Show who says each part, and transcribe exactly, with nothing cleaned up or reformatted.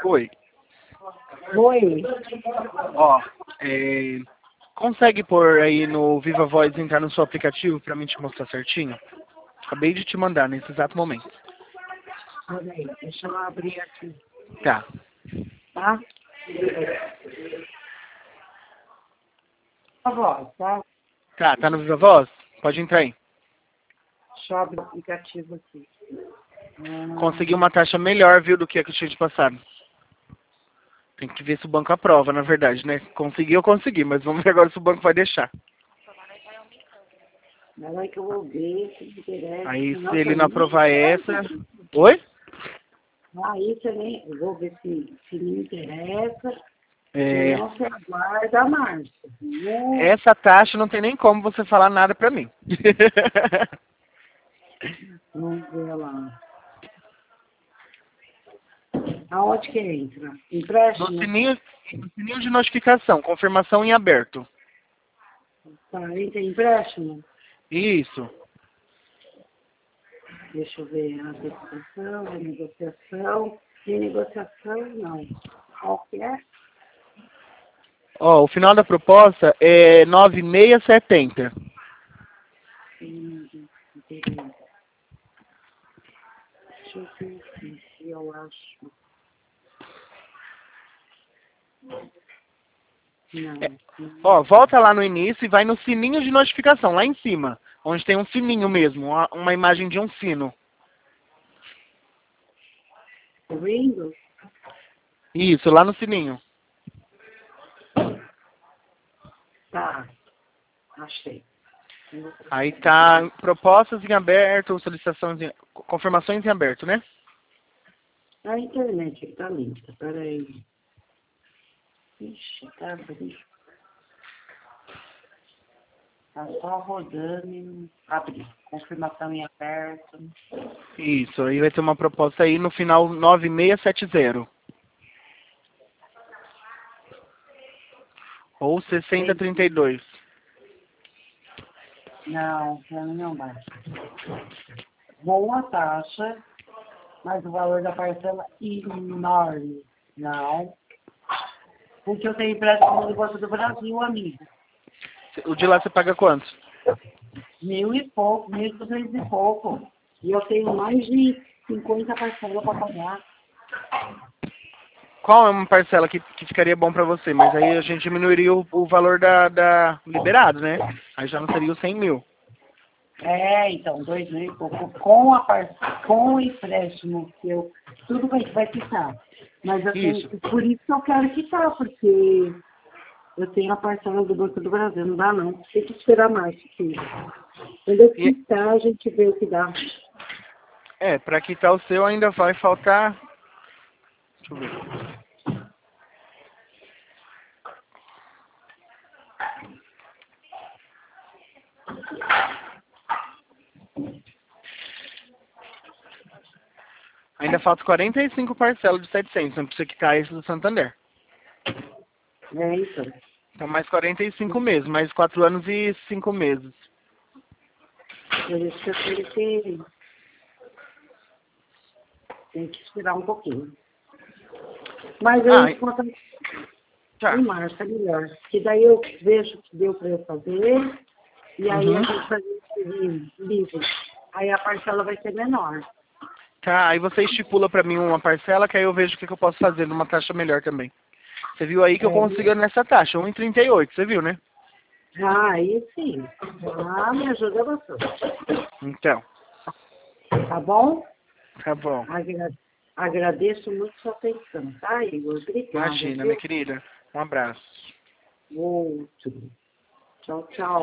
Speaker 1: Oi.
Speaker 2: Oi.
Speaker 1: Ó, é, consegue pôr aí no Viva Voz entrar no seu aplicativo pra mim te mostrar certinho? Acabei de te mandar nesse exato momento.
Speaker 2: Peraí, deixa eu abrir aqui,
Speaker 1: Tá.
Speaker 2: tá? A voz, tá?
Speaker 1: Tá, tá no Viva Voz? Pode entrar aí.
Speaker 2: Deixa eu abrir o aplicativo aqui. Hum,
Speaker 1: Consegui uma taxa melhor, viu, do que a que eu tinha te passado. Tem que ver se o banco aprova, na verdade, né? Consegui, eu consegui, mas vamos ver agora se o banco vai deixar.
Speaker 2: Mas é que eu vou ver se me interessa.
Speaker 1: Aí, se
Speaker 2: Nossa,
Speaker 1: ele não
Speaker 2: nem-
Speaker 1: aprovar essa... Oi?
Speaker 2: Aí também, eu vou ver se, se me interessa.
Speaker 1: É,
Speaker 2: Senão você aguarda a Márcia. Hum,
Speaker 1: essa taxa não tem nem como você falar nada pra mim.
Speaker 2: Vamos ver lá. Aonde que entra?
Speaker 1: No
Speaker 2: Empréstimo?
Speaker 1: sininho, no sininho de notificação, confirmação em aberto.
Speaker 2: Tá, entra empréstimo?
Speaker 1: Isso.
Speaker 2: Deixa eu ver, antecipação, renegociação, renegociação não. Qual que é?
Speaker 1: Ó, o final da proposta é nove mil seiscentos e setenta.
Speaker 2: Hum, entendi. Deixa eu ver aqui, se eu acho. Não,
Speaker 1: É,
Speaker 2: não.
Speaker 1: ó, volta lá no início e vai no sininho de notificação, lá em cima. Onde tem um sininho mesmo, uma, uma imagem de um sino.
Speaker 2: Windows?
Speaker 1: Isso, lá no sininho.
Speaker 2: Tá, achei.
Speaker 1: Aí tá propostas em aberto, solicitações em, confirmações em aberto, né?
Speaker 2: A internet tá lenta, peraí. Ixi, tá abrindo. Tá só rodando e não abre. Confirmação em aberto.
Speaker 1: Isso, aí vai ter uma proposta aí no final nove mil seiscentos e setenta. Ou sessenta trinta e dois.
Speaker 2: Não, pra mim não dá. Boa taxa, mas o valor da parcela enorme. Não. Porque eu tenho empréstimo no Banco do Brasil, amigo.
Speaker 1: O de lá você paga quanto?
Speaker 2: Mil e pouco, mil e duzentos e pouco. E eu tenho mais de cinquenta parcelas para pagar.
Speaker 1: Qual é uma parcela que, que ficaria bom pra você? Mas aí a gente diminuiria o, o valor da, da liberado, né? Aí já não seria os cem mil.
Speaker 2: É, então, dois mil e pouco. Com, a par... com o empréstimo que eu... Tudo vai, vai quitar. Mas eu tenho...
Speaker 1: Isso.
Speaker 2: Por isso que eu quero quitar, porque eu tenho a parcela do Banco do Brasil. Não dá, não. Tem que esperar mais, filho. Quando eu
Speaker 1: E,
Speaker 2: quitar, a gente vê o que dá.
Speaker 1: é, pra quitar o seu ainda vai faltar... Deixa eu ver. Ainda falta quarenta e cinco parcelas de setecentos, não precisa quitar esse do Santander.
Speaker 2: É, então.
Speaker 1: Então mais quarenta e cinco meses, mais quatro anos e cinco meses.
Speaker 2: Por isso que eu tenho que... Tem que esperar um pouquinho. Mas eu
Speaker 1: Ah,
Speaker 2: encontro
Speaker 1: tá.
Speaker 2: em março, é melhor. Que daí eu vejo o que deu para eu fazer. E aí a
Speaker 1: Uhum.
Speaker 2: gente faz esse livro. Aí a parcela vai ser menor.
Speaker 1: Tá, aí você estipula pra mim uma parcela, que aí eu vejo o que, que eu posso fazer numa taxa melhor também. Você viu aí que eu
Speaker 2: É,
Speaker 1: consigo nessa taxa, um e trinta e oito, você viu, né?
Speaker 2: ah, aí sim. Ah, me ajuda bastante.
Speaker 1: Então,
Speaker 2: Tá bom?
Speaker 1: tá bom.
Speaker 2: Agra- agradeço muito sua atenção, tá, Igor? Obrigada,
Speaker 1: Imagina, minha
Speaker 2: viu?
Speaker 1: querida. Um abraço.
Speaker 2: Outro. Tchau, tchau.